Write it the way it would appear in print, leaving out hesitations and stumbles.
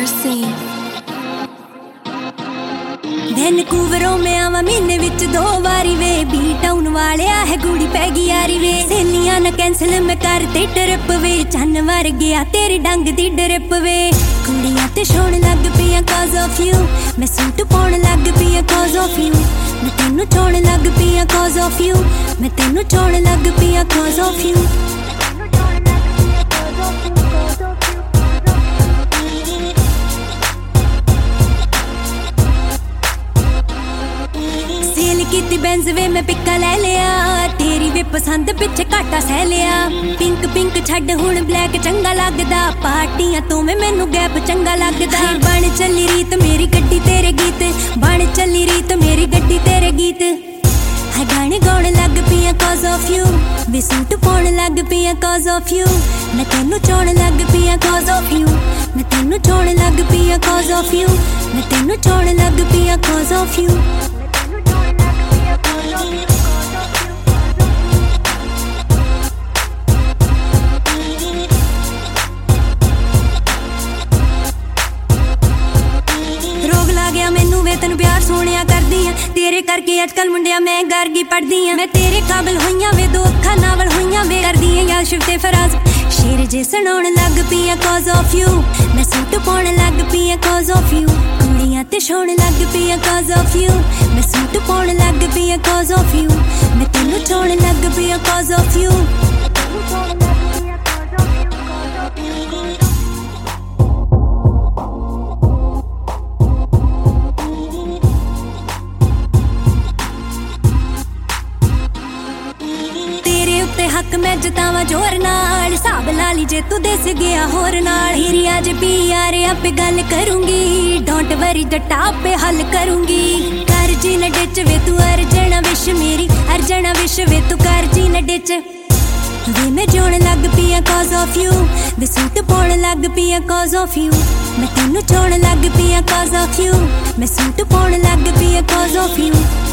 Mercy ਵੈਨਕੂਵਰੋਂ ਮੈਂ ਆਵਾਂ ਮਹੀਨੇ ਵਿੱਚ 2 ਵਾਰੀ ਵੇ ਬੀ ਟਾਊਨ ਵਾਲਿਆ ਹੈ ਗੂੜੀ ਪੈ ਗਈ ਯਾਰੀ ਵੇ ਸਹੇਲੀਆਂ ਨਾ ਕੈਂਸਲ ਮੈਂ ਕਰਤੇ ਟ੍ਰਿਪ ਵੇ ਚੰਨ ਵਰ ਗਿਆ ਤੇਰੀ ਡੰਗ ਦੀ ਡਰਿਪ ਵੇ ਕੁੜੀਆਂ ਤੇ ਛੋਣ ਲੱਗ ਪਈਆਂ ਕਾਜ਼ ਆਫ ਯੂ ਮੈਂ ਸੂਟ ਪਾਉਣ ਲੱਗ ਪਈਆਂ ਕਾਜ਼ ਆਫ ਯੂ ਮੈਂ ਤੈਨੂੰ ਛੋਣ ਲੱਗ ਪਈਆਂ ਕਾਜ਼ ਆਫ ਯੂ ਮੈਂ ਤੈਨੂੰ ਛੋਣ ਲੱਗ ਪਈਆਂ ਕਾਜ਼ ਆਫ ਯੂ ਕੀਤੀ ਬੈਂਜ਼ ਵੇ ਮੈਂ ਪਿੱਕਾ ਲੈ ਲਿਆ ਤੇਰੀ ਵੇ ਪਸੰਦ ਪਿੱਛੇ ਘਾਟਾ ਸਹਿ ਲਿਆ ਪਿੰਕ ਪਿੰਕ ਛੱਡ ਹੁਣ ਬਲੈਕ ਚੰਗਾ ਲੱਗਦਾ ਪਾਰਟੀਆਂ ਤੋਂ ਮੈਨੂੰ ਗੈਪ ਚੰਗਾ ਲੱਗਦਾ ਬਣ ਚੱਲੀ ਰੀਤ ਮੇਰੀ ਗੱਡੀ ਤੇਰੇ ਗੀਤ ਬਣ ਚੱਲੀ ਰੀਤ ਮੇਰੀ ਗੱਡੀ ਤੇਰੇ ਗੀਤ ਹੈ ਗਾਣੇ ਗਾਉਣ ਲੱਗ ਪਈਆਂ ਕਾਜ਼ ਆਫ ਯੂ ਵੇ ਸੂਟ ਪਾਉਣ ਲੱਗ ਪਈਆਂ ਕਾਜ਼ ਆਫ ਯੂ ਮੈਂ ਤੈਨੂੰ ਚੋਣ ਲੱਗ ਪਈਆਂ ਕਾਜ਼ ਆਫ ਯੂ ਮੈਂ ਤੈਨੂੰ ਚੋਣ ਲੱਗ ਪਈਆਂ ਕਾਜ਼ ਆਫ ਯੂ ਮੈਂ ਤੈਨੂੰ ਚੋਣ ਲੱਗ ਪਈਆਂ ਕਾਜ਼ ਆਫ ਯੂ ਮੈਨੂੰ ਵੇ ਤੈਨੂੰ ਪਿਆਰ ਸੋਹਣਿਆ ਕਰਦੀ ਆ ਤੇਰੇ ਕਰਕੇ ਅੱਜਕੱਲ ਮੁੰਡਿਆਂ ਮੈਂ ਗਰਗੀ ਪੜਦੀ ਆ ਮੈਂ ਤੇਰੇ ਕਾਬਲ ਹੋਈਆਂ ਵੇ 2 ਅੱਖਾਂ ਨਾਵਲ ਹੋਈਆਂ ਵੇ ਕਰਦੀ ਆ ਯਾਰ ਸ਼ਿਵ ਤੇ ਫਰਾਜ਼ ਸ਼ੇਰ ਜੇ ਸੁਣਾਉਣ ਲੱਗ ਪਈਆਂ ਕਾਜ਼ ਆਫ ਯੂ ਮੈਂ ਸੂਟ ਪਾਉਣ ਲੱਗ ਪਈਆਂ ਕਾਜ਼ ਆਫ ਯੂ ਕੁੜੀਆਂ ਤੇ ਛੋਣ ਲੱਗ ਪਈਆਂ ਕਾਜ਼ ਆਫ ਯੂ ਮੈਂ ਸੂਟ ਪਾਉਣ ਲੱਗ ਪਈਆਂ ਕਾਜ਼ ਆਫ ਯੂ ਮੈਂ ਤੈਨੂੰ ਛੋਣ ਲੱਗ ਪਈਆਂ ਕਾਜ਼ ਆਫ ਯੂ ਹੱਕ ਮੈਂ ਜਤਾਵਾਂ ਜ਼ੋਰ ਨਾਲ ਹਿਸਾਬ ਲਾ ਲਈ ਜੇ ਤੂੰ ਦੇਸ ਗਿਆ ਹੋਰ ਨਾਲ ਹੀਰੀਆ ਜੇ ਪੀਆਰ ਆਪੇ ਗੱਲ ਕਰੂੰਗੀ ਡੋਂਟ ਵਰੀ ਜੱਟਾ ਆਪੇ ਹੱਲ ਕਰੂੰਗੀ ਕਰ ਜੀ ਨਾ ਡਿੱਚ ਵੇ ਤੂੰ ਅਰਜਣਾ ਵਿਸ਼ ਮੇਰੀ ਅਰਜਣਾ ਵਿਸ਼ ਵੇ ਤੂੰ ਕਰ ਜੀ ਨਾ ਡਿੱਚ ਵੇ ਮੈਂ ਜੋਣ ਲੱਗ ਪਈਆਂ ਕਾਜ਼ ਆਫ ਯੂ ਵੇ ਸੂਟ ਪਾਉਣ ਲੱਗ ਪਈਆਂ ਕਾਜ਼ ਆਫ ਯੂ ਮੈਂ ਤੈਨੂੰ ਚੋਣ ਲੱਗ ਪਈਆਂ ਕਾਜ਼ ਆਫ ਯੂ ਮੈਂ ਸੂਟ ਪਾਉਣ ਲੱਗ ਪਈਆਂ ਕਾਜ਼ ਆਫ ਯੂ